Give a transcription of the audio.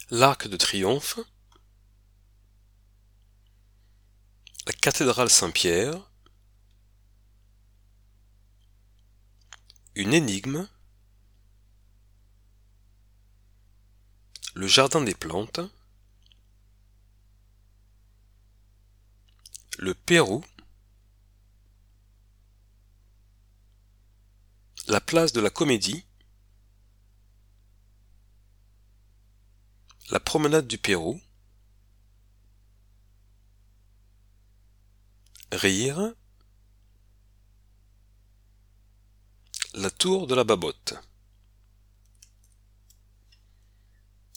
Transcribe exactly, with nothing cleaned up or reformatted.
l'Arc de Triomphe, la cathédrale Saint-Pierre, une énigme, le jardin des plantes, le Pérou, la place de la Comédie, la promenade du Pérou, rire, la tour de la Babotte.